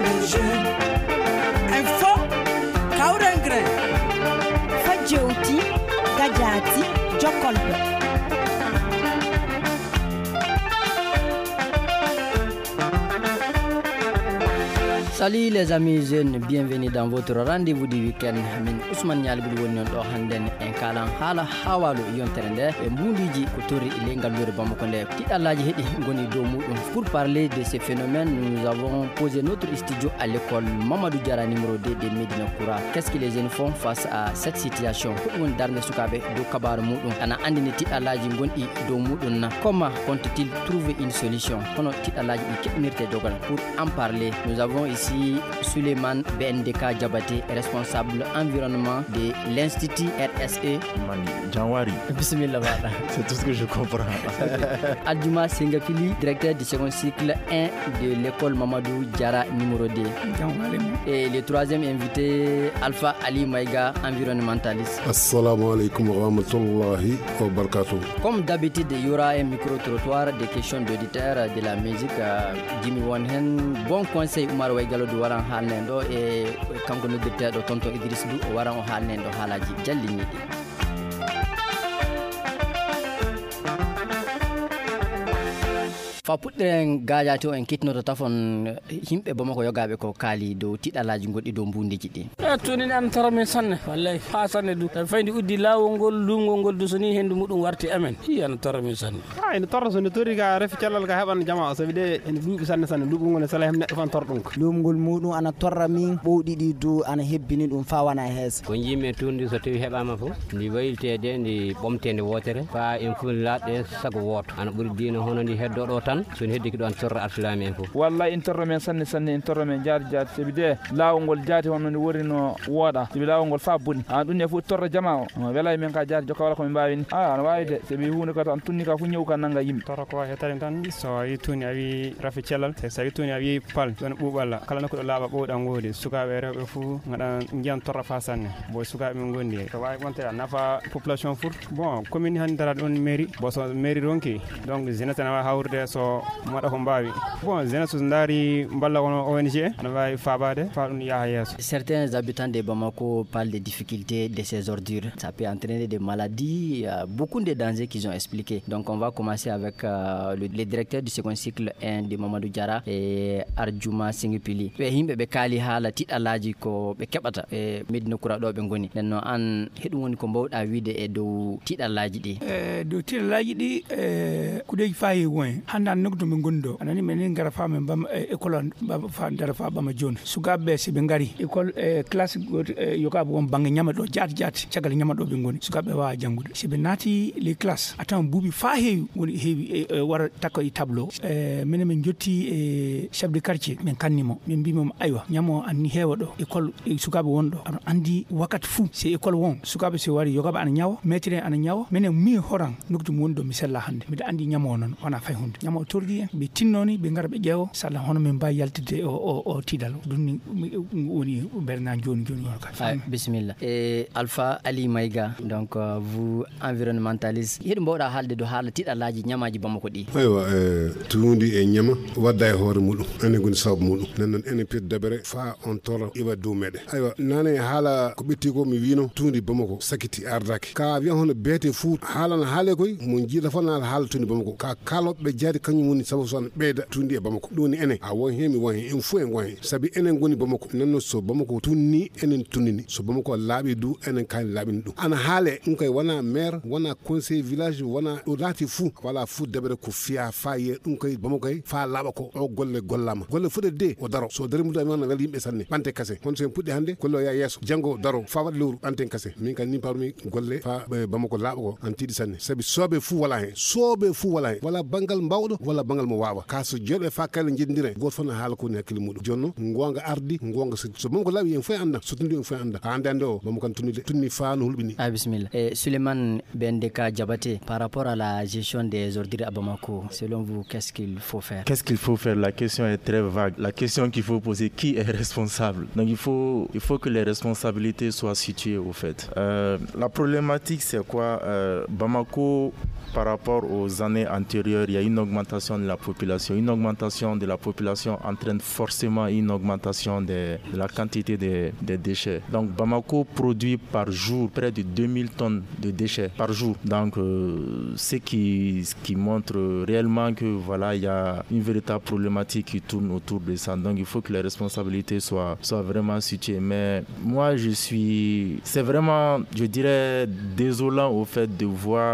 les jeunes. Info, Kaurengre. Fadjouti, Gadjati, Jokolbe. Salut les amis jeunes, bienvenue dans votre rendez-vous du week-end. Min Ousmane Nial budi woni do handen en kalan hala hawalu yontere nde e mbundiji ko tori lengal lore Bamako nde tidallaji hedi goni do mudum. Pour parler de ces phénomènes, nous avons posé notre studio à l'école Mamadou Diarra numéro 2 de Médina Koura. Qu'est-ce que les jeunes font face à cette situation? Ko won darde sukabe do kabaru mudum ana andini tidallaji gondi do mudum na. Comment compte-t-il trouver une solution? Kono tidallaji di kebmirte dogal. Pour en parler, nous avons ici Suleiman BNDK Diabaté, responsable environnement de l'Institut RSE. Mani Janwari. Bismillah. C'est tout ce que je comprends. Adjuma Sengapili, directeur du second cycle 1 de l'école Mamadou Diarra numéro 2. Et le troisième invité, Alpha Ali Maïga, environnementaliste. Assalamu alaikum wa rahmatullahi wa barakatuh. Comme d'habitude, il y aura un micro-trottoir, des questions d'auditeurs, de la musique. Jimmy Wanhen, bon conseil, Oumar Waigalo du waran halnendo et kanko noddirte do tonto Idriss du o waran o halnendo halaji jallini di. Fa puɗɗen gaajati o en kitnoto tafon yimɓe Bamako yogaɓe ko kaali dow tiɗalaji goɗɗi dow mbundiji ɗi. Toni an tarame sanne wallahi ha sanne du fayndi uddi lawol ngol lungol ngol du soni hendu mudum warti amen hi an tarame sanne en torro so ne tori ga refi cellal ga heban jama so wide en duubi sanne sanne duubi ngol sala hem neddo fan tordum lumgol mudum ana torra min bowdi di du ana hebbini dum fa wana hes ko jimi tundi so tawi hebama fo ndi wayltede ndi bomtende wotere fa en fu laade sago woto ana buri dina hono ndi heddo do tan so ne heddi ki don torra arsilami en fo wallahi en torro men sanne sanne en torro men jaar so wide lawol ngol jaati hono ndi worino woda so lawol ngol fa boni dum ne fu torra jama o welay men ka jaar jokka wala ko mi mbawini ana wayde se bi hunde ko tan tunni ka fu nyew ka nanga yimbe torra ko hetare tan so yi tuni awi rafi cellal so yi tuni awi pal don buballa kala nako do laba bodan gode sukabe rewbe fu ngada ngiam torra fa sanne bo sukabe men gondi ko way wonte nafa population fur bon commune han dara don mairie bo so mairie ronki donc jeunesse na hawrde so mada ko mbawi bon jeunesse ndari mballa wono ONG ana way fabade fa dum ya yeso. Certains habitants de Bamako parlent des difficultés de ces ordures. Ça peut entraîner des maladies, beaucoup de dangers qu'ils ont expliqués. Donc on va commencer avec le directeur du second cycle 1 de Mamadou Diarra et Adjuma Sengapili. Be himbe be kali hala tidalaji ko be kebata e Medina Koura do be ngoni. Nenno an hedum woni ko mbawda wiide e dow tidalaji di. Dow tidalaji di kudeji fayi won. Handa nokdo be gondo. Anani men ngara fa men bam école bam fa ndara fa bam joni. Sugabe se be ngari école classe yoka bo bangi nyama do jati cagal nyama do be ngoni. Sugabe wa jangude. Se be nati les classes atan bubi fa heewi woni heewi wara takko e tableau menen men jotti chef de quartier men kannimo men bimom aywa nyamo anni heewa do école sukabe wondo andi wakati fu c'est école won sukabe se wari yogabe ana nyawo maître ana nyawo menen mi horan noktu wondo mi sella hande mi andi nyamo non wana fay hunde nyamo tordi be tinnoni be ngara be jeewo sala hono men bay yaltide o tidal dunni woni berna joni ka bismillah Alpha Ali Maïga donc vous environnementaliste hedum bawda halde do hala tidalaji nyamaji Bamako di aywa tuundi e nyama wadda e hoore mudum ene goni sabu mudum non ene pet dabere fa on toro iba do mede aywa nane hala ko betti ko mi wino tuundi Bamako sakiti ardaki ka wi hono bete fu hala na hale koy mon jiida fa na hala tuundi Bamako ka kalobe jaadi kanyum woni sabu son beeda tuundi e Bamako doni ene a won hemi won en fu en won sabi enen goni Bamako nanno so Bamako tunni enen tunnini so Bamako laabi du enen kan laabini du ana hale koy wana maire wana conseil village wana do lati fu wala fu debere ko fiya faye dum koy Bamako fa laaba ko o golle gollama golle fude de o daro so dare mu do non wel yimbe sanne bante kase hon sen pudde hande gollo ya yeso jango daro fa wad lewru bante kase min kan ni parmi golle fa Bamako laaba ko antidi sanne sabi sobe fu wala hen wala bangal mbawdo wala bangal mo wawa ka so jobe fa kala jindire go fona hala ko ne kilmudo jonno ngonga ardi ngonga so Bamako laabi en fa anda so tundi en fa anda andande o Bamako tunni fa no hulbini bismillah Suleiman BNDK Diabaté par rapport à la gestion des ordures à Bamako selon vous qu'est-ce qu'il faut faire? Qu'est-ce qu'il faut faire? La question est très vague. La question qu'il faut poser, qui est responsable? Donc il faut que les responsabilités soient situées au fait. La problématique c'est quoi? Bamako par rapport aux années antérieures, il y a une augmentation augmentation de la population. Une augmentation de la population entraîne forcément une augmentation de la quantité des déchets. Donc Bamako produit par jour près de 2000 tonnes de déchets par jour. Donc ce qui montre réellement que voilà, il y a une véritable problématique qui tourne autour de ça. Donc il faut que les responsabilités soient vraiment situées. Mais moi c'est vraiment, je dirais, désolant au fait de voir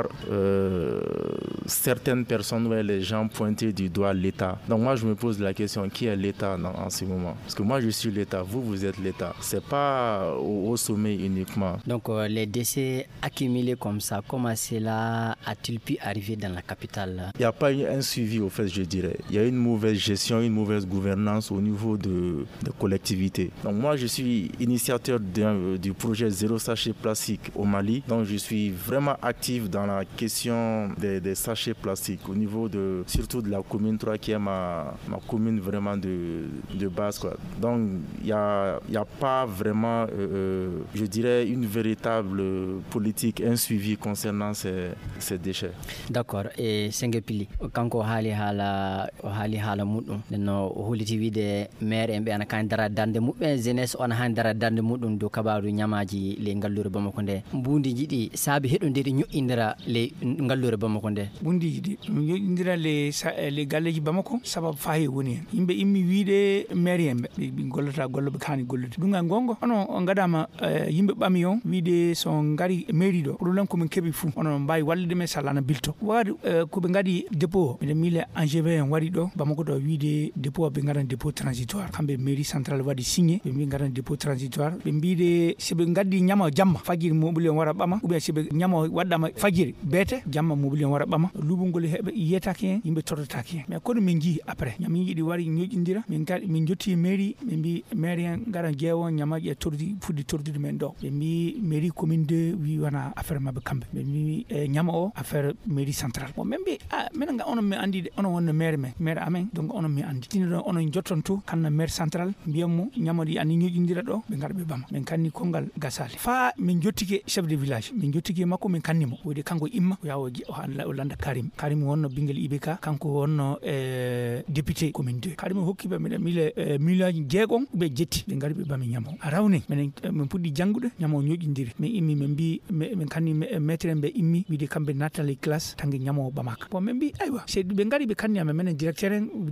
certaines personnes, les gens pointer du doigt l'État. Donc moi je me pose la question, qui est l'État en ce moment? Parce que moi je suis l'État, vous êtes l'État. C'est pas au sommet uniquement. Donc les décès accumulés comme ça, comment cela a-t-il pu arriver dans la capitale? Il n'y a pas eu un suivi au fait, je dirais. Il y a une mauvaise gestion, une mauvaise gouvernance au niveau de collectivités. Donc moi je suis initiateur du projet Zéro Sachet Plastique au Mali. Donc je suis vraiment actif dans la question des sachets plastiques au niveau surtout de la commune 3 qui est ma commune vraiment de base, quoi. Donc il n'y a pas vraiment, je dirais, une véritable politique, un suivi concernant ces déchets. D'accord. Et Sengepili, kanko hali hala mudum no holiti wide maire en be ana kan dara dande mubbe jeunesse on han dara dande mudum do kabaru nyamaji le ngallure Bamako nde mbundi jidi sabi hedondiri nyo'indira le ngallure Bamako nde bundi jidi nyo'indira le galleji Bamako sababu fahi woni yimbe immi wiide maire en be gollata gollo be kani gollude dunga gongo ono ngadama yimbe bami on wiide so ngari maire do problem ko min kebi fu ono mbay walde me salana bilto wadi ko be ngadi dépôt be mile angv en wadi do Bamako do wiide dépôt be ngaran dépôt transitoire kambe mairie centrale wadi signé be ngaran dépôt transitoire be mbiide sebe ngadi nyama jamma fajiri mobile wara bama ou bien sebe nyama waddama fajiri bete jamma mobile wara bama lubungol hebe yetake yimbe tordotake mais ko min ji après nyami yidi wari nyojindira min jotti mairie min bi maire ngaran jeewo nyama je tordi fuddi tordi men do be mi mairie commune de wi wana affaire mabbe kambe be mi nyama o affaire mairie centrale bon membe men nga ono mi andi ono wonno maire amen donc ono mi andi tino ono jotton to kanna maire centrale biyammo nyama di ani nyojindira do be ngarbe bama men kanni kongal gasali fa min jottike chef de village min jottike makko min kannimo wodi kanko imma yawo o landa karim wonno bingel ibeka kanko wonno député commune 2 karim hokkibe mi mile million jeegon be jetti be ngarbe bami nyamo arawne men puddi jangude nyamo nyojindiri men immi men bi men kanni maître be immi widi kambe natale classe tangi nyamo bamaka bon men bi aywa c'est be ngari be kanni am men directeur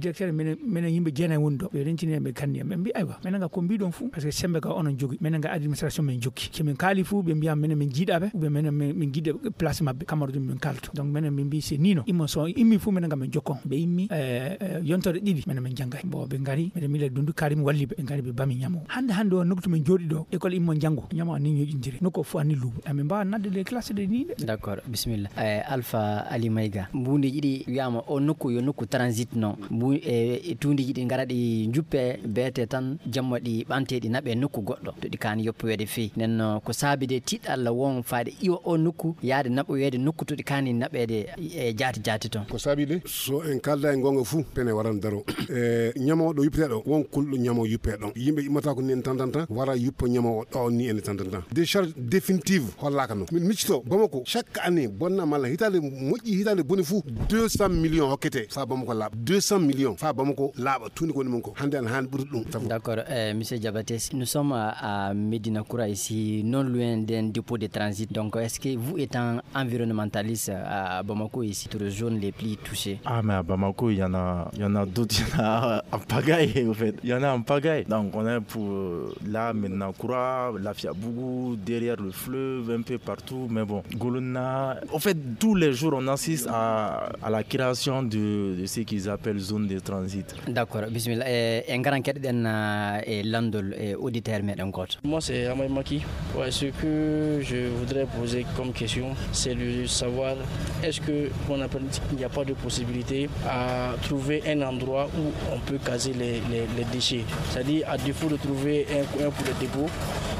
men yimbe jena wondo be rentini be kanni men bi aywa men nga ko mbi don fu parce que sembe ka onon jogi men nga administration men jokki ke men kali fu be mbiam men jidabe ou be men gide place mabbe kamardu men kalto donc men bi c'est nino immo so immi fu men nga men jokkon be immi yontore didi men jangay bo be ngari men mi le dundu karim walli be ngari be bami nyamo hande o nokto men jodi do école immo jango nyamo ni nyojindiri noko fu ani lubu amen ba nadde les classes de ni d'accord bismillah Alpha Ali Maiga mbundi jidi wiama o nokku yo nokku transit non tundi jidi ngaradi juppe bete tan jamma di bantedi nabe nokku goddo to di kan yoppede fi nen ko sabide tidalla won faade iwo o nokku yaade naboyede nokku to di kan nabede jaati ton ko sabide so en kalda en gonga fu pene waran daro nyamo do yuppete do won kuldo nyamo yuppe don yimbe imata ko nen tantanta wara yuppo nyamo do ni en tantanta décharge définitive hollaka no min miccito Bamako chaque année bonna mala hitale moji hitale boni fu 200 millions hokkete fa Bamako lab 200 millions fa Bamako laba tuni ko mon ko hande an han burdum d'accord monsieur Diabaté nous sommes à Medina Koura ici non loin d'un dépôt de transit donc est-ce que vous étant environnementaliste à Bamako ici sur les zones les plus touchées? Mais à Bamako il y en a d'autres, il y en a en pagaille en fait, il y en a en pagaille. Donc on est pour là Medina Koura, la Fiabougou, derrière le fleuve, un peu partout, mais bon, Golona, en fait tous les jours on assiste à la création de ce qu'ils appellent zone de transit. D'accord, bismillah. Un grand kedden et landol et auditeur meden got. Moi c'est Amay Maki. Ouais, ce que je voudrais poser comme question, c'est de savoir est-ce que on appelle il n'y a pas de possibilité à trouver un endroit où on peut caser les déchets. C'est-à-dire à défaut de trouver un pour le dépôt,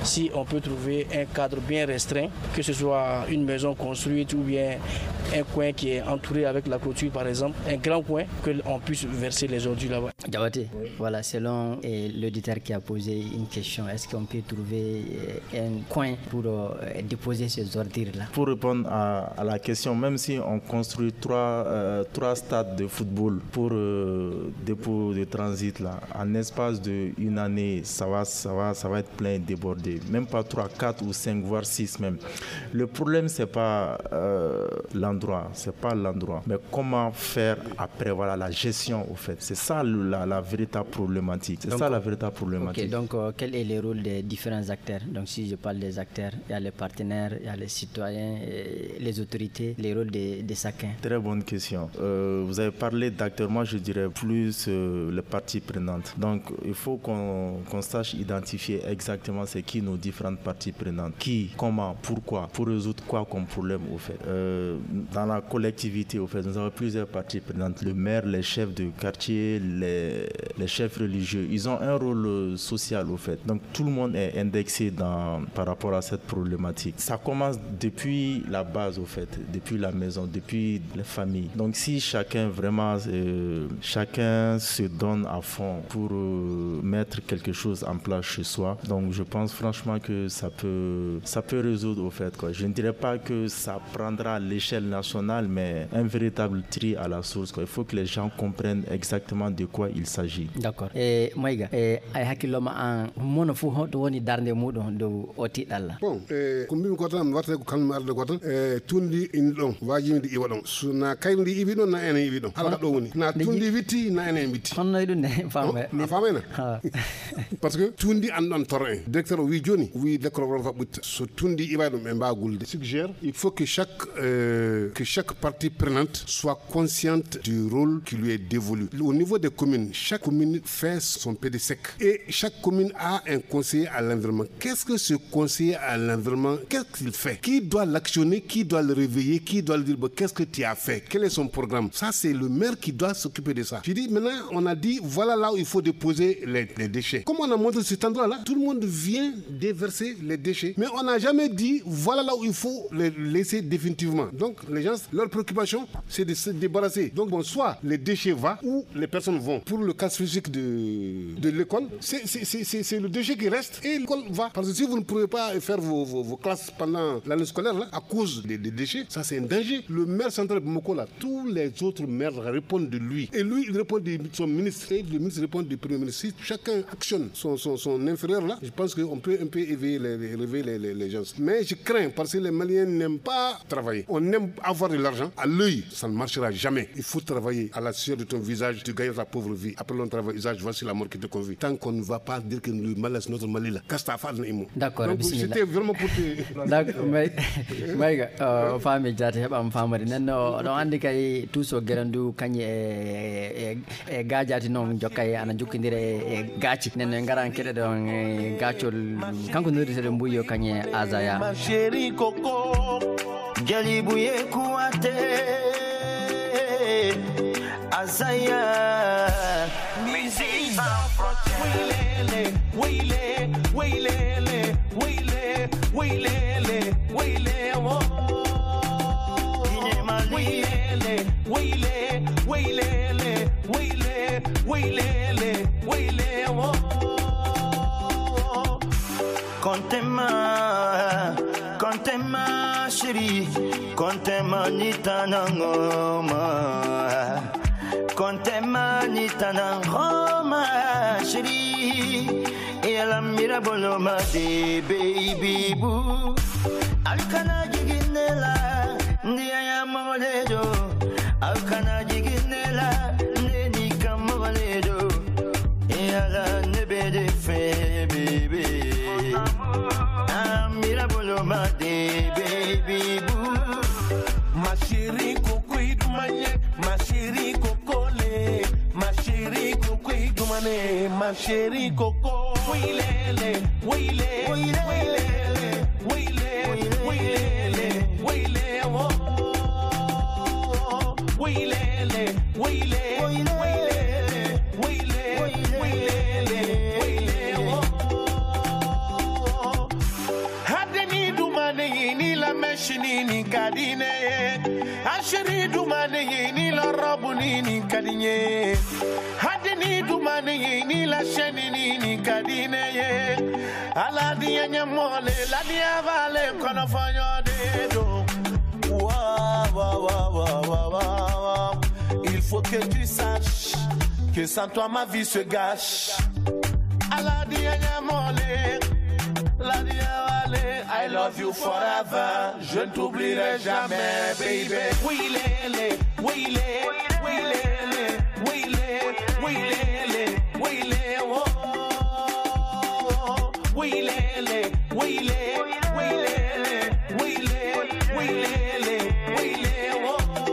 si on peut trouver un cadre bien restreint, que ce soit une maison construite ou bien un coin qui est entouré avec la clôture par exemple, un grand coin, qu'on puisse verser les ordures là-bas. Diabaté, voilà, selon l'auditeur qui a posé une question, est-ce qu'on peut trouver un coin pour déposer ces ordures-là? Pour répondre à la question, même si on construit trois stades de football pour dépôt de transit, là, en espace d'une année, ça va être plein débordé. Même pas 3, 4 ou 5, voire 6 même. Le problème, c'est pas l'endroit, mais comment faire après, voilà, la gestion au fait. C'est ça la véritable problématique. Ok, donc quel est le rôle des différents acteurs? Donc si je parle des acteurs, il y a les partenaires, il y a les citoyens, les autorités, les rôles de chacun. Très bonne question. Vous avez parlé d'acteurs, moi je dirais plus les parties prenantes. Donc il faut qu'on sache identifier exactement c'est qui nos différentes parties prenantes. Qui, comment, pourquoi, pour résoudre quoi comme problème au fait. Dans la collectivité au fait, nous avons plusieurs parties prenantes. Le maire, les chefs de quartier, les chefs religieux, ils ont un rôle social au fait. Donc tout le monde est indexé par rapport à cette problématique. Ça commence depuis la base au fait, depuis la maison, depuis les familles. Donc si chacun se donne à fond pour mettre quelque chose en place chez soi, donc je pense franchement que ça peut résoudre au fait quoi. Je ne dirais pas que ça prendra à l'échelle nationale, mais un véritable tri à la source quoi. Il faut que les gens comprennent exactement de quoi il s'agit. D'accord. Maïga, ay hakkiloma an mono fu hoto woni darnde mudon do oti dalla. Bon, ko mbimi ko tan warta ko kalma arde ko tan tundi in don wajimde iwa don suna kayndi ibi don na ene ibi don hala do woni na tundi witti na ene witti honno idun ne fambe famena parce que tundi an don torre directeur wi joni wi décrocher fa but so tundi iba don be mbagulde suggère il faut que chaque partie prenante soit consciente du rôle qui lui est dévolu. Au niveau des communes, chaque commune fait son PDSEC et chaque commune a un conseiller à l'environnement. Qu'est-ce que ce conseiller à l'environnement, qu'est-ce qu'il fait? Qui doit l'actionner? Qui doit le réveiller? Qui doit lui dire bon, qu'est-ce que tu as fait? Quel est son programme? Ça, c'est le maire qui doit s'occuper de ça. Je dis maintenant, on a dit voilà là où il faut déposer les déchets. Comme on a montré cet endroit-là, tout le monde vient déverser les déchets, mais on n'a jamais dit voilà là où il faut les laisser définitivement. Donc les gens, leur préoccupation, c'est de se débarrasser. Donc bon, soit les déchets vont ou les personnes vont. Pour le cas physique de l'école, c'est le déchet qui reste et l'école va. Parce que si vous ne pouvez pas faire vos classes pendant l'année scolaire là, à cause des déchets, ça c'est un danger. Le maire central de Bamako là, tous les autres maires répondent de lui. Et lui, il répond de son ministre et le ministre répond du premier ministre. Si chacun actionne son inférieur là, je pense qu'on peut un peu réveiller les gens. Mais je crains parce que les Maliens n'aiment pas travailler. On aime avoir de l'argent. À l'œil, ça ne marchera jamais. Il faut travailler à la sueur de ton visage, tu gagnes ta pauvre vie. Après l'on travaille, visage, voici la mort qui te convie. Tant qu'on ne va pas dire que le mal est notre Mali là. D'accord, donc c'était vraiment pour te... D'accord, mais femme jati hebam famari nanno do andi kay tuso gerandu kanye e gajati non jokkay ana jukkindire e gaci nanno ngaran kede don gacol kanko nodite mbuyo kanye azaya ma chérie coco jalibuye kuate azaya music wailele wailele wailele wailele wailele wailele wailele wailele wailele wailele wailele Contema chérie contema nitanangoma contema nitanangoma chérie et la miraboloma de baby boo alkana jiginela ndia ya mawaledo alkana jiginela neni kamawaledo et ala nebede fe baby miraboloma de baby boo ma chérie coco idumanye ma chérie coco le ma chérie coco idumane ma chérie coco wailele wailele wailele wailele wailele wailele wailele wailele wailele wailele Ashiri dumani ni la robu ni kadinye. Hadini dumani ni la sheni ni kadine ye. Ala dia nyamole la dia vale kono fanyo dedo. Wa wa wa wa wa wa. Il faut que tu saches que sans toi ma vie se gâche. Ala dia nyamole la dia vale. I love you forever. Je ne t'oublierai jamais, baby. Oui lele, oui lele, oui lele, oui lele, oui lele, oui lele, oh. Oui lele, oui lele, oui lele, oui lele, oui lele, oui lele, oh.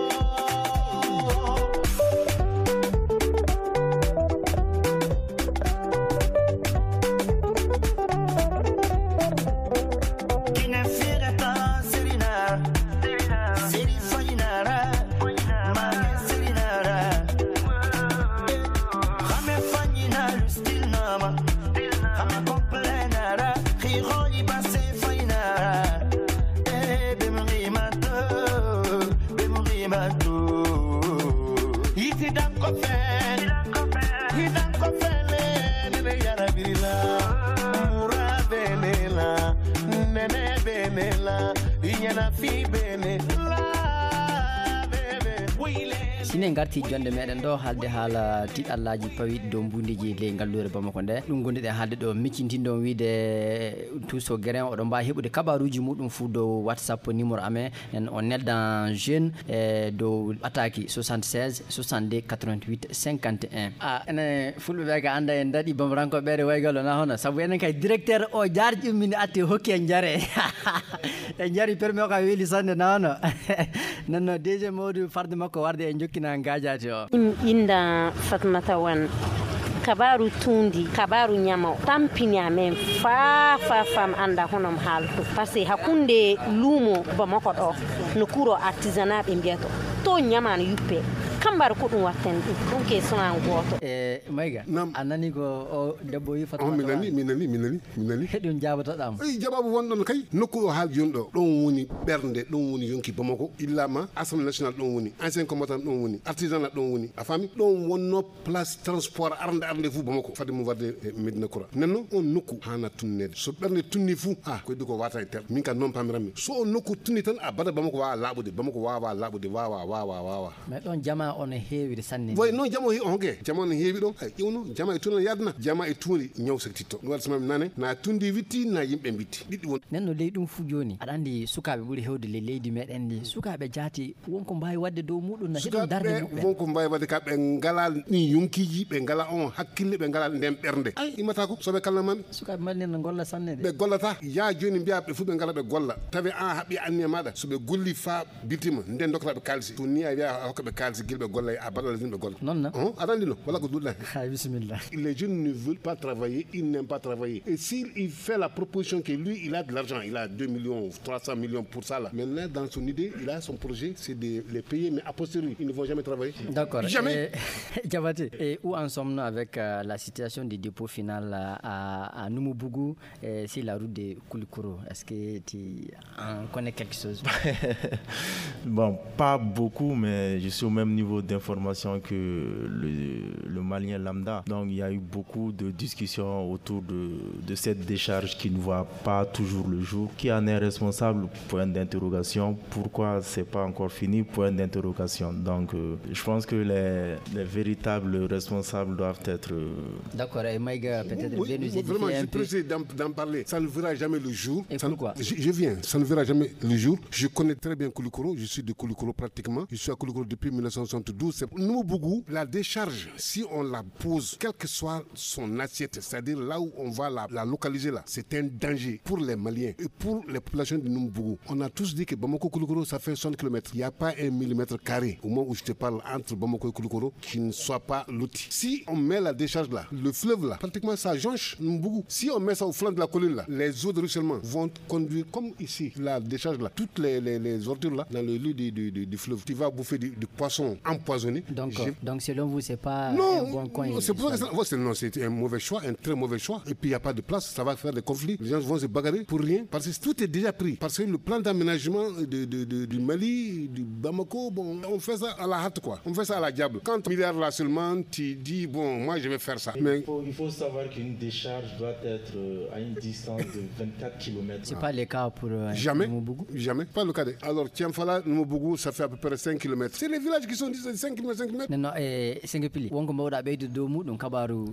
sinen garti jonde meɗen ɗo haalde haala tiɗallaji pawiɗi dow mbundiji ley ngallure Bamako nde ɗum gonɗiɗen haalde ɗo miccintinɗon wiide Touso Guérin oɗon mbawi heɓude kabaruji muɗum fou dow WhatsApp numéro amen en on neldan jeune dow attaque 76 62 88 51 ene fulɓe ɓe ka anda en daɗi bamarankoɓe ɓeɗe waygalo na hono saabu enen kay directeur o jarƴi ummini atti hokki en jaare en jaari permis o ka weeli sanne na hono nanno DG Modou farde makko warde en jokkina ngajati o inda Fatmata Wan kabaru tundi kabaru nyama tampini amen fa fam anda honom halto parce que hakunde lumo Bamako do no kuro artisanat be mbiato to nyama no yuppe kambar ko dum watten dum ke sona goto mayga anani ko o debbo yi Fatmata minani hedum jabata dam jababu wondon kay nokku o haal jondo don woni bernde don woni yonki Bamako illama Assemblée nationale don woni ancien combattant don woni artisanat don woni afami don wonno place transport arnde fu Bamako fade mo warde Medina Koura nenno on nokku hana tunnede so bernde tunni fu ko diko wata e tel min kan non pamirami so on nokku tunni tan abada Bamako wa labude Bamako wa labude wa mais don jama on heewi sanne way non jamo honge jamo no heewi don ƴewno jama e tuna yadna jama e tuuni ñaw saktito no wal samam nane na tundi witti na yimbe bitti diddi won nenno ley dum fu joni ada andi sukabe buri hewde le leydi meden ni sukabe jaati wonko mbawi wadde dow mudun na hedum darde wonko mbawi wadde ka be ngalal ni yunkiji be ngala on hakkille be ngalal ndem bernde imata ko sobe kala man sukabe man nen golla sanne de be gollata ya joni mbiya be fu be ngala be golla tawi an habbi anni mada so be golli fa bitima nden dokta be kalsi to ni ya hokka be kalsi gilbe golla a badal zimbe golla non adandi lo wala ko dulla bismillah les jeunes ne veulent pas travailler ils n'aiment pas travailler et s'il fait la proposition que lui il a de l'argent il a 2 millions 300 millions pour ça là maintenant dans son idée il a son projet c'est de les payer mais a posteriori ils ne vont jamais travailler d'accord jamais Diabaté et où en sommes-nous avec la situation du dépôt final à Noumobougou sur la route de Koulikoro est-ce que tu en connais quelque chose? Bon, pas beaucoup, mais je suis au même niveau d'information que le Malien lambda. Donc il y a eu beaucoup de discussions autour de cette décharge qui ne voit pas toujours le jour. Qui en est responsable? Point d'interrogation. Pourquoi c'est pas encore fini? Point d'interrogation. Donc je pense que les véritables responsables doivent être... D'accord, et Maïga peut-être oui, nous édifier vraiment, un peu. Je précise d'en parler. Ça ne verra jamais le jour. Et pourquoi? Je viens, ça ne verra jamais le jour. Je connais très bien Koulikoro, je suis de Koulikoro pratiquement. Je suis à Koulikoro depuis 1972. Noumobougou, la décharge, si on la pose, quelle que soit son assiette, c'est-à-dire là où on va la localiser là, c'est un danger pour les Maliens et pour les populations de Noumobougou. On a tous dit que Bamako Koulikoro, ça fait 60 km. Il n'y a pas 1 millimètre carré au moment où je te parle entre Bamako et Koulikoro qui ne soit pas loti. Si on met la décharge là, le fleuve là, pratiquement ça jonche Noumobougou. Si on met ça au flanc de la colline là, les eaux de ruissellement vont conduire comme ici, la décharge là, toutes les ordures là, dans le lieu du fleuve. Tu vas bouffer du poisson empoisonné. Donc selon vous, c'est pas un bon coin? C'est pour ça que c'est un mauvais choix, un très mauvais choix. Et puis il n'y a pas de place, ça va faire des conflits. Les gens vont se bagarrer pour rien, parce que tout est déjà pris. Parce que le plan d'aménagement du Mali, du Bamako, bon, on fait ça à la hâte, quoi. On fait ça à la diable. Quand milliard là seulement, tu dis, bon, moi je vais faire ça. Mais il faut savoir qu'une décharge doit être à une distance de 24 km. C'est pas le cas pour Numoubougou? Jamais, pas le cas. Alors, Tiamfala, Numoubougou, ça fait à peu près 5 km. C'est les villages qui sont 5 km, 5 km. Non, 5 pili. Wongo Mawda Bey de Domu, donc Kabaru,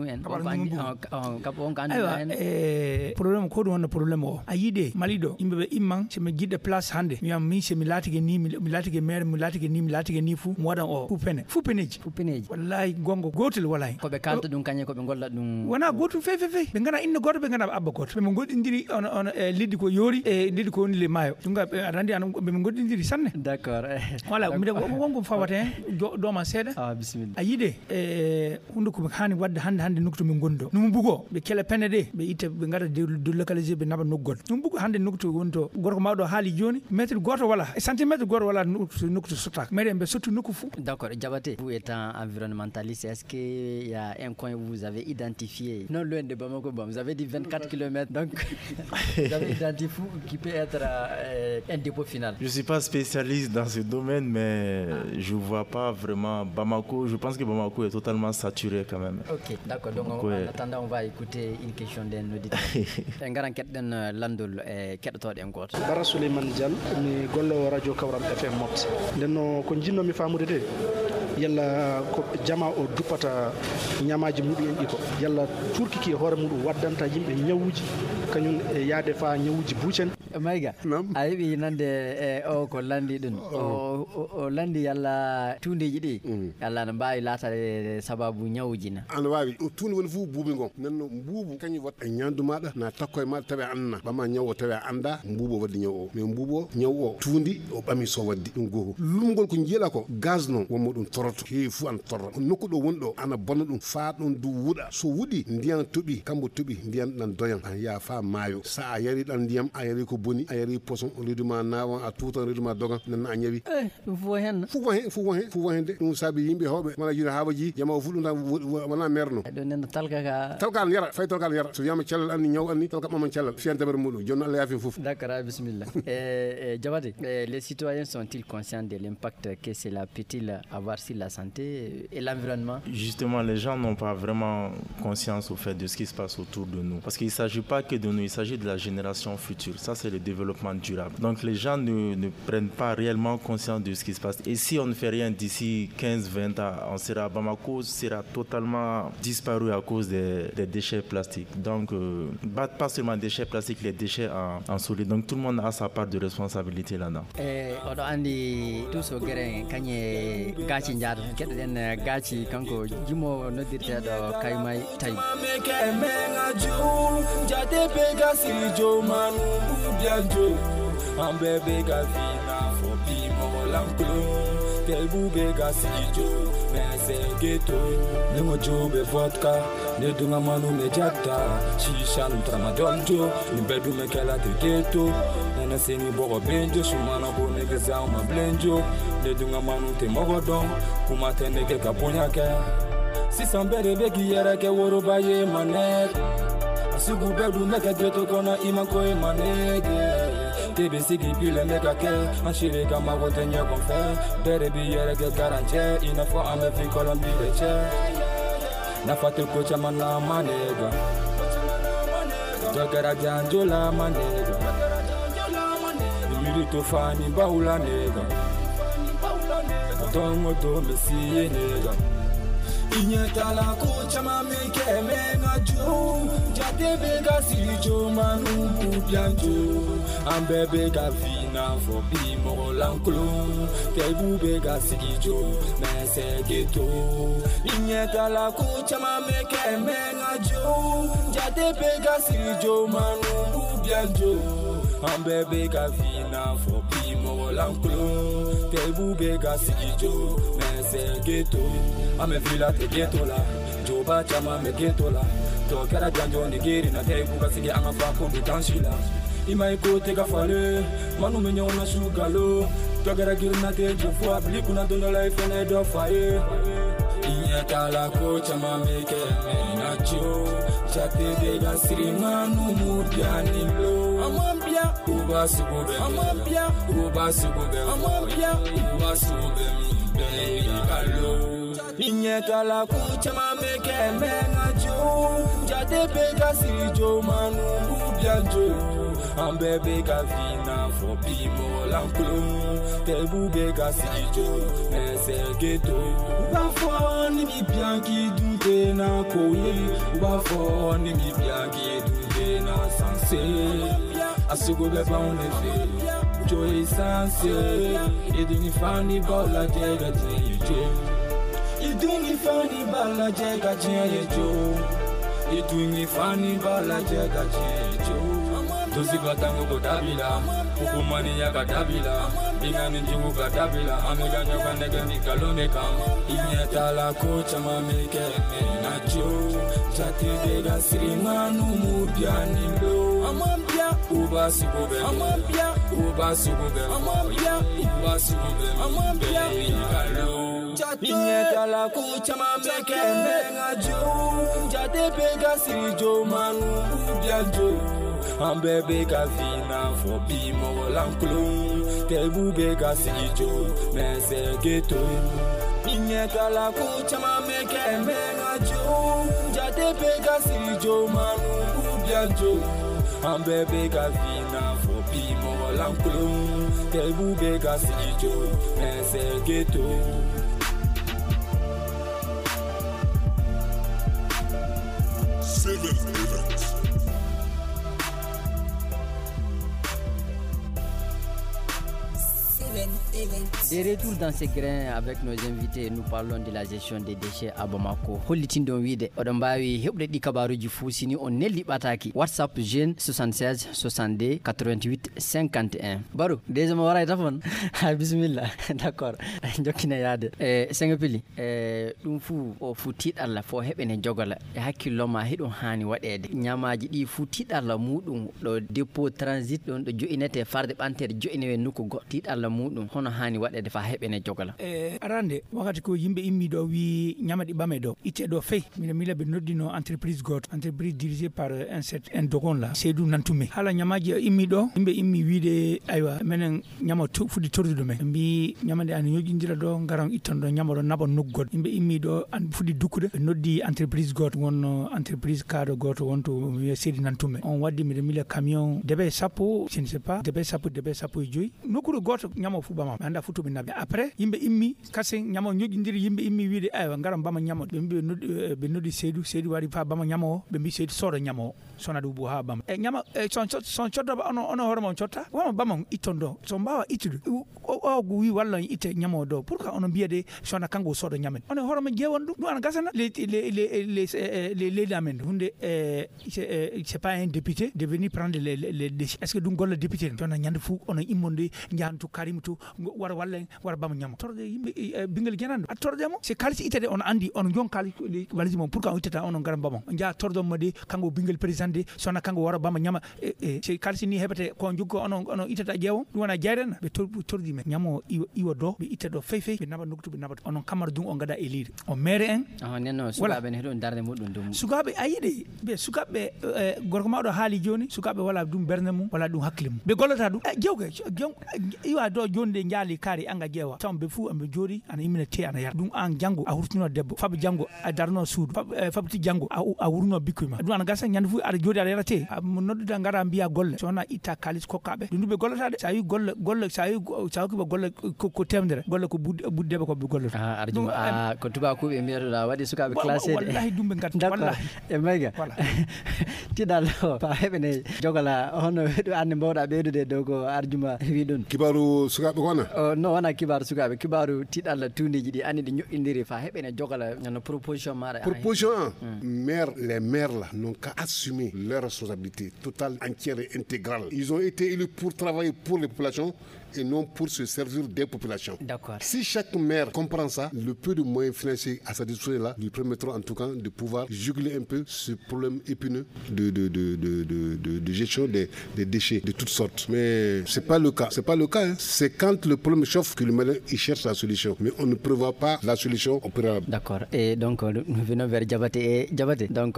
problème ko don problème o ayide malido imbe imman se me gidde place hande mi am mi se mi latige ni mi latige mer mi latige ni fu modan o fu peneji wallahi gongo gotel wallahi ko be kanta dum kanye ko be golla dum wana gotum fe be ngana inna goto be ngana abba goto be godindiri on liddi ko yori e liddi ko woni le mayo dunga arandi an be godindiri sanne d'accord voilà mi de gongo fawate do ma seda bismillah ayide hunde ko hani wadde hande nokto min gondo num bugo be kele penede be ite be ngara de localiser be naba noggol num bugo hande nokto wonto gorko mawdo haali joni mètre goto wala centimètre goto wala nokto sotak mais be sotu nokku fu. D'accord, Diabaté, vous étant environnementaliste, est-ce qu'il y a un coin où vous avez identifié, non loin de Bamako, vous avez dit 24 km, donc vous avez identifié qui peut être un dépôt final? Je ne suis pas spécialiste dans ce domaine, mais je ne vois pas vraiment Bamako. Je pense que Bamako est totalement saturé quand même. Ok, d'accord. Donc en attendant, on va écouter une question d'un auditeur. Un grand enquête d'un landol keɗotoɗo en goto. Bara Souleymane Diallo mi gollo radio Kawram FM Mopti. Ndenno ko jinnomi famude de yalla ko jama o duppata ñamaji muɗum en ɗi ko yalla turkiki hoore muɗum waddanta yimɓe ñawuji kañum e yaade fa ñawuji buucen. Mayga a yiɓi nande o ko landi ɗum o landi yalla tundeji ɗi yalla ne mbawi latade sababu ñawuji na ana wawi tunde woni fof buubi gon nanno mbuubu kañum wat e ñandu maɗa na takko e maɗa tawi a anna ɓama ñaw o tawi a anda mbuubu o waddi ñaw o mais mbuubu o ñaw o tuundi o ɓami so waddi ɗum goho lumgol ko jiiɗa ko gaz noon wonmo ɗum toroto heewi fuu ana torra nokku ɗo woni ɗo ana bonna ɗum faa ɗon du wuuɗa so wuuɗi ndiyam toɓi kambo toɓi ndiyam ɗan doyan a yaa fa maayo sa a yari ɗan ndiyam a yari ko boni a yari poisson reduma nawan a tuutan reduma dogan nanna a ñawi ɗum fo hen fo hen de ɗum saabi yimɓe hawɓe wona jiiɗa haabaji jama o fu ɗum tan wona merno ɗo nenno talka ne yara fay talka ne yara so wiyama cellal anni ñaw anni talka ɓaman cellal fiyantamere muɗum joni Allah yaafi fof. D'accord, bismillah. Diabaté, les citoyens sont-ils conscients de l'impact que cela peut-il avoir sur la santé et l'environnement? Justement, les gens n'ont pas vraiment conscience au fait de ce qui se passe autour de nous. Parce qu'il ne s'agit pas que de nous, il s'agit de la génération future. Ça, c'est le développement durable. Donc, les gens ne prennent pas réellement conscience de ce qui se passe. Et si on ne fait rien d'ici 15-20 ans, Bamako sera totalement disparu à cause des déchets plastiques. Donc, pas seulement des déchets plastiques, les déchets en solide. Donc, tout le monde a sa part de responsabilité là-dedans. Oɗo andi tuso gueren kañe gaci jaata keɗoɗen gaci kanko jimo noddirteɗo kaymay tawi Telbube gasijo, mese ghetto. Nengo jobe vodka, ne dunga manu me jata. Shishan tramadoljo, ni bedu me kala te ghetto. Nena seni bogo benjo, shumana bo nege zauma blenjo. Ne dunga manu te mogodon, kuma te nege kaponya ke. Si sambere beki yere ke woro baye manek. Asigu bedu meke ghetto kona imanko e manege. Tebe sigi pile meka ke Anshire kama wote nye konfe Bere bi yere ke garanche Ina fo ame fin kolon bire che Na fate kocha mana manega Jogera janjo la manega Miri to fani baula nega Tongo to mesiye nega Inyeta la kocha mameke menga jo Jate bega sijo manu kubianjo Ambebe ga vina fo bimo lanklo Tebu bega sijo mese geto Inyeta la kocha mameke menga jo Jate bega sijo manu kubianjo Ambebe ga vina fo bimo lanklo Tebu bega sijo mese geto Ame vila te geto la Joba chama me geto la Tokera janjo nigeri na tebu kasige anga fa kumbi tanshila Ima iko tega fale Manu menyo na shugalo jogera girna te jofo abli kuna dono life ne do faye inyeta la coach ma meke menacho chate de ga srimanu mudiani lo amambia ubasugube amambia ubasugube amambia ubasugube mi kalo inyeta la coach ma meke menacho chate de ga srimanu mudianjo Ambebe gavina for bimo lanklo Tebu bega sijo Mese geto Ubafo ni mi bianchi dunde na koye Ubafo ni mi bianchi dunde na sanse Asugo beba unefe Joy sanse Eduni fani bala jega jejo Eduni fani bala jega jejo Eduni fani bala jega jejo Dosi batango kodabila, ukumani ya kadabila, ingani njimu kadabila, amega nyoka nege nikalone kam. Inyeta la kocha mameke menacho, chati dega srimanu mudiani lo. Amambia, ubasi kube, amambia, ubasi kube, amambia, ubasi kube, amambia, nikalo. Inyeta la kocha mameke menacho, chati dega srijo manu mudianjo. Ambebe gavina for bimo lanklo Tebu bega sijo Mese geto Inyeta la kucha mameke menajo Jate bega sijo manu ubianjo Ambebe gavina for bimo lanklo Tebu bega sijo Mese geto De retour dans ces grains avec nos invités, nous parlons de la gestion des déchets à Bamako. Holitindon wide odambawi hebde di kabaruji fu sini on nelli bataki. WhatsApp jeune 76 62 88 51. Baro, deuxième wara tafon. Bismillah. D'accord. Jokina yade. Sengapili. Dum fu o fu tidalla fo hebene jogala. E hakkillo ma hedon hani wadede. Nyamaji di fu tidalla mudum do dépôt transit don do joinete farde bantere joinewe nuko go tidalla mudum hono hani wadede fa hebene jogala. Arande wakati ko yimbe immi do wi nyamadi bame do ite do fey mila be noddino entreprise dirigée par un dogon la Seydou Nantume hala nyamaji immi do yimbe immi wiide aywa menen nyama fudi tordudo men mbi nyamade an yojindira do ngaran ittondo nyamado nabo noggod yimbe immi do an fudi dukkude noddi entreprise won entreprise cadre goto wonto wi Seydou Nantume on waddi mila camion debe sapo je ne sais pas debe sapo joyi nokuru goto nyama fu bama anda futu be nabe après yimbe immi kase nyama nyojindiri yimbe immi wiide aywa ngaran bama nyama be noddi Seydou wari fa bama nyama be mbi Seydou soro nyama sona du bu ha bama nyama son choddo ono hormo chotta wama bama itondo so mbawa itude o wi walla ite nyama do pourquoi ono biede sona kango sodo nyama ono hormo jewondu du an gasana les damen hunde c'est pas un député de venir prendre les déchets est-ce que dum golle député sona nyande fu ono immonde njantu karimtu war walla war bama nyama torde yimbe bingal janando a torde mo c'est kalci itede on andi on jon kali walisi mo pourquoi itata on garam bama nja tordo modi kango bingal président sona kango war bama nyama c'est kalci ni hebete ko juggo ono itata jewo wona jayren be tordi me nyamo iwo do be itedo fey be naba noktu be naba on kamar dum on gada élire on maire en nenno sukabe ne hedon darde mudum dum sukabe ayide be sukabe gorko mawdo haali joni sukabe wala dum berne mum wala dum hakkile mum be gollata dum jewge iwa do jonde njaali kari anga jewa tambe fu ambe jori ana imina te ana yar dum an jango a hurtuno debbo fab jango a darno suudu fabti jango a wurno bikuma dum ana gasa nyande fu ara jodi ara yarate mo nodduda ngara mbiya golle sona itta kalis kokkabe dum be gollata sa yi golle sa ko golle ko temdere golle ko buddebe ko be golle arjuma ko tuba ko be mbiyato da wadi sukabe classé wallahi dum be ngat wallahi e mega tidalo fa hebene jogala hono do ande mbawda beedude dogo arjuma wi don kibaru sukabe kona no wana kibaru sukabe kibaru tidalla tundiji di anide nyoindiri fa hebene jogala no proposition mara les maires là n'ont qu'à assumer leur responsabilité totale, entière et intégrale. Ils ont été élus pour travailler pour les populations et non pour se servir des populations. D'accord. Si chaque maire comprend ça, le peu de moyens financiers à sa disposition là lui permettront en tout cas de pouvoir juguler un peu ce problème épineux de gestion des déchets de toutes sortes. Mais c'est pas le cas. C'est pas le cas. Hein. C'est quand le problème chauffe que le malin il cherche la solution. Mais on ne prévoit pas la solution au préalable. D'accord. Et donc nous venons vers Diabaté. Et Diabaté, donc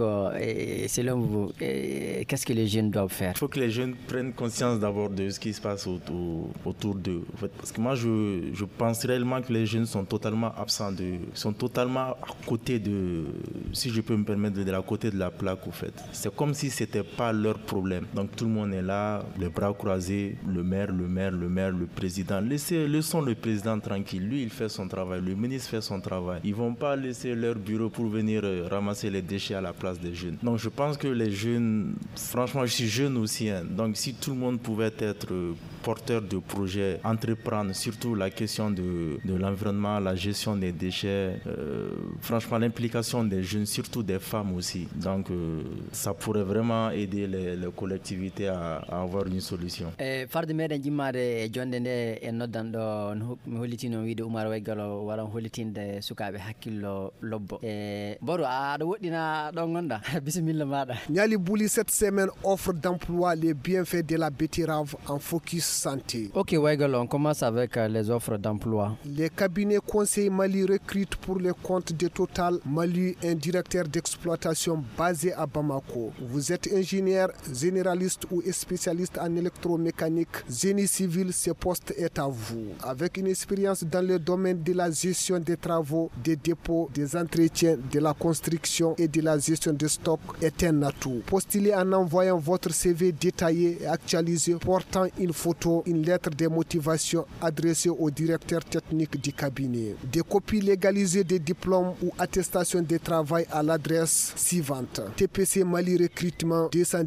selon vous, qu'est-ce que les jeunes doivent faire? Il faut que les jeunes prennent conscience d'abord de ce qui se passe autour d'eux. En fait, parce que moi, je pense réellement que les jeunes sont totalement absents, sont totalement à côté de, si je peux me permettre, de la côté de la plaque, au fait. C'est comme si ce n'était pas leur problème. Donc tout le monde est là, les bras croisés, le maire, le président. Laissons le président tranquille. Lui, il fait son travail. Le ministre fait son travail. Ils ne vont pas laisser leur bureau pour venir ramasser les déchets à la place des jeunes. Donc je pense que les jeunes, franchement, je suis jeune aussi. Hein. Donc si tout le monde pouvait être porteur de projets, entreprendre surtout la question de l'environnement, la gestion des déchets, franchement l'implication des jeunes, surtout des femmes aussi. Donc ça pourrait vraiment aider les collectivités à avoir une solution. Farde meɗen jimmade jonde nde en noddan ɗo mi hollitino wiide Oumar Waygalo wala hollitinde sukaɓe hakkillo lobbo Boro aɗa woɗɗina ɗon gonɗa bisimilla maɗa. Niali Bouli, cette semaine offre d'emploi les bienfaits de la betterave en focus santé. Ok Waygalo, on commence avec les offres d'emploi. Les cabinets conseils Mali recrutent pour le compte de Total Mali un directeur d'exploitation basé à Bamako. Vous êtes ingénieur, généraliste ou spécialiste en électromécanique, génie civil, ce poste est à vous. Avec une expérience dans le domaine de la gestion des travaux, des dépôts, des entretiens, de la construction et de la gestion de stock est un atout. Postulez en envoyant votre CV détaillé et actualisé portant une photo, une lettre de motivation adressée au directeur technique du cabinet. Des copies légalisées des diplômes ou attestations de travail à l'adresse suivante: TPC Mali Recrutement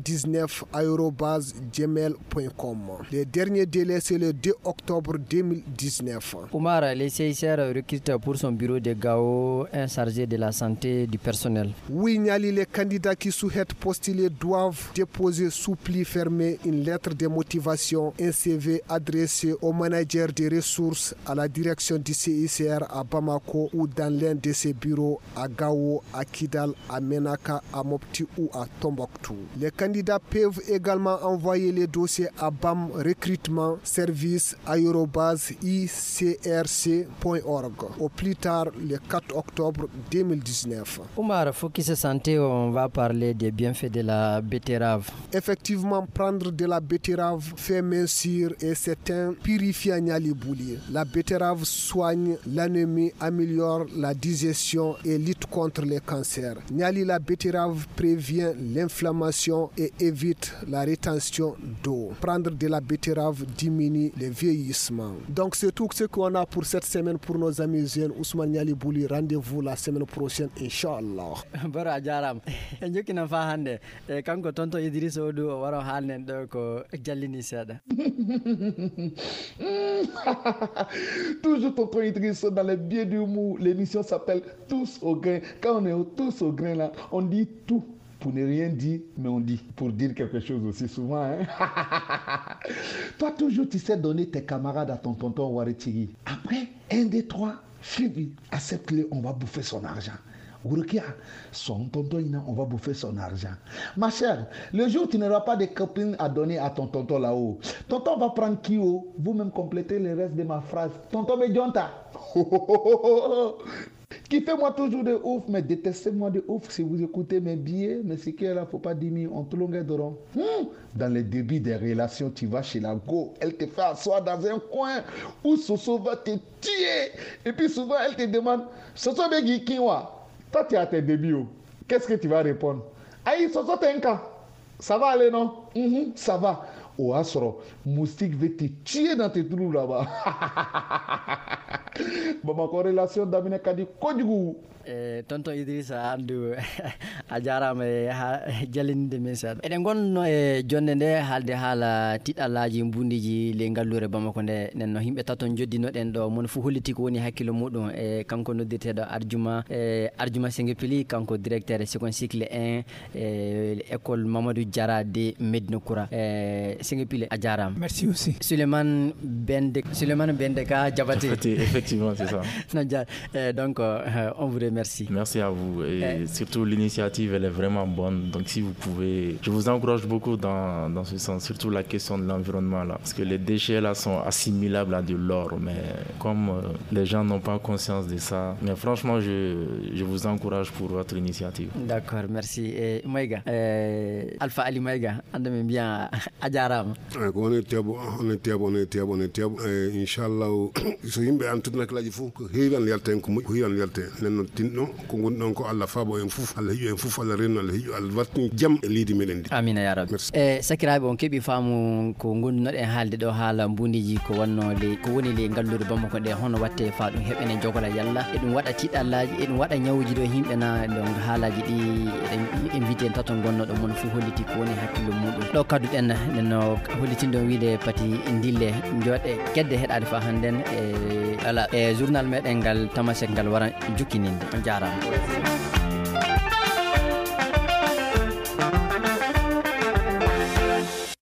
219@gmail.com. Le dernier délai c'est le 2 octobre 2019. Oumar, les CICR recrutent pour son bureau de Gao un chargé de la santé du personnel. Oui, Niali, les candidats qui souhaitent postuler doivent déposer sous pli fermé une lettre de motivation, un CV adressé au manager des ressources, à la direction du CICR à Bamako ou dans l'un de ses bureaux à Gao, à Kidal, à Menaka, à Mopti ou à Tombouctou. Les candidats peuvent également envoyer les dossiers à BAM recrutement service @icrc.org au plus tard le 4 octobre 2019. Oumar, Focus Santé, on va parler des bienfaits de la betterave. Effectivement, prendre de la betterave fait mincir et c'est un purifiant Niali Bouli. La betterave soigne l'anémie, améliore la digestion et lutte contre les cancers. Niali, la betterave prévient l'inflammation et évite la rétention d'eau. Prendre de la betterave diminue le vieillissement. Donc c'est tout ce qu'on a pour cette semaine pour nos amis jeunes. Ousmane Niali Bouli, rendez-vous la semaine prochaine, Inch'Allah. Bara jaram. Njokina fa hande kanko tonto Idriss Odu waro halnen do ko jallini seda. Toujours tonton Idriss dans les biais du mot. L'émission s'appelle Tous au grain. Quand on est tous au grain là, on dit tout. Pour ne rien dire, mais on dit pour dire quelque chose aussi souvent. Hein? Toi, toujours, tu sais donner tes camarades à ton tonton Waretiri. Après, 1, 2, 3, Philippe, accepte-le, on va bouffer son argent. Ourukia, son tonton, on va bouffer son argent. Ma chère, le jour où tu n'auras pas de copines à donner à ton tonton là-haut, tonton va prendre qui haut, vous-même complétez le reste de ma phrase. Tonton Medjonta. Kiffez-moi toujours de ouf, mais détestez-moi de ouf si vous écoutez mes billets. Mais c'est qu'il ne faut pas diminuer en tout longueur de rond. Dans le début des relations, tu vas chez la go, elle te fait asseoir dans un coin où Soso va te tuer. Et puis souvent, elle te demande, Soso Begui Kinwa, toi tu as tes débuts. Qu'est-ce que tu vas répondre? Aïe, Soso Tenka, ça va aller non? Ça va. Au Asro, moustique va te tuer dans tes trous là-bas. Bon, ma corrélation d'Amina Kadi Kodjugou. tonton Idrissa andu a jarama jalinde min sad eden gonno e jonde nde haalde haala tiɗallaji mbundiji le ngallure Bamako nde nenno himɓe taton joddinoɗen ɗo mon fu holliti ko woni hakkilo muɗum e kanko noddirteɗo Arjuma Sengepili kanko directeur second cycle 1 école Mamadou Diarra de Medina Koura Sengepili a jarama. Merci aussi. Souleymane Bendeka Diabaté. Effectivement, c'est ça. Donc on vous remercie. Merci à vous et surtout l'initiative elle est vraiment bonne, donc si vous pouvez, je vous encourage beaucoup dans ce sens, surtout la question de l'environnement là, parce que les déchets là sont assimilables à de l'or, mais comme les gens n'ont pas conscience de ça, mais franchement je vous encourage pour votre initiative. D'accord, merci. Maïga, Alpha Ali Maïga, andame bien ajarama. On est inchallah so yimɓe an tudna kalaji fof ko heewi an yalta en ko moƴƴi ko heewi an yalta nen noon tinɗo ko gonɗi ɗon ko Allah faabo en fof Allah hiƴo en fof Allah renno Allah hiƴo Allah wartini jaam e leydi meɗen ndi. Amina ya rabbi. Sakiraɓe on keeɓi faamu ko gondunoɗen haalde ɗo haala mbundiji ko woni le ngallude Bamako nde hono watte fa ɗum heɓene jogola yalla e ɗum waɗa tiɗallaji e ɗum waɗa ñawuji ɗo himɓe na ɗon haalaji ɗi eɗen invité en taton gonnoɗo mon fof holliti ko woni hakkille muɗum ɗo kadduɗen nenno hollitindo wiide pati dille joɗe kedde heɗade fa hannden e journal meɗen ngal tamasek ngal wara jukkininde on jarama.